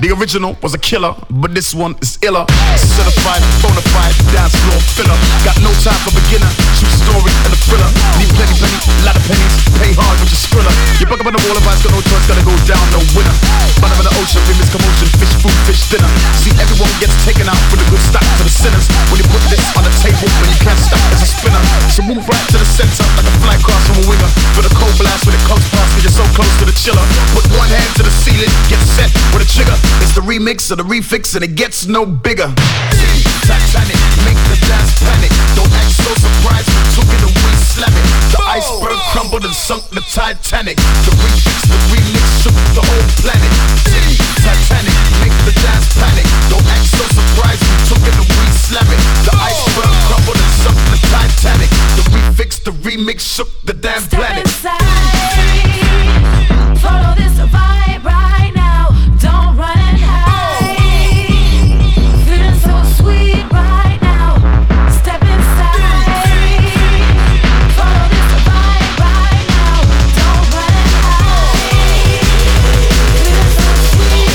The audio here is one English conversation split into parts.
The original was a killer, but this one is iller. Certified, bona fide, dance floor filler. Got no time for beginner, true story and a thriller. Need plenty, lot of pennies, pay hard with your skrilla. You buck up on the wall of ice, got no choice, gotta go down, no winner. Bottom of the ocean, remix commotion, fish food, fish dinner. See, everyone gets taken out with a good stop to the sinners. When you put this on the table, when you can't stop, it's a spinner. So move right to the center, like a fly cross from a winger. For the cold blast when it comes past, cause you're so close to the chiller. Put one hand to the ceiling, get set with a trigger. It's the remix of the refix and it gets no bigger. Titanic, make the dance panic. Don't act so surprised, we took it and we slam it. The iceberg crumbled and sunk the Titanic. The remix shook the whole planet. Titanic, make the dance panic. Don't act so surprised, we took it and we slam it. The iceberg crumbled and sunk the Titanic. The remix shook the damn planet. Step inside, follow this vibe right now. Don't run and hide. Feeling so sweet right now. Step inside, follow this vibe right now. Don't run and hide. Feeling so sweet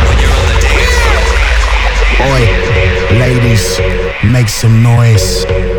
right now. Oi, ladies, make some noise.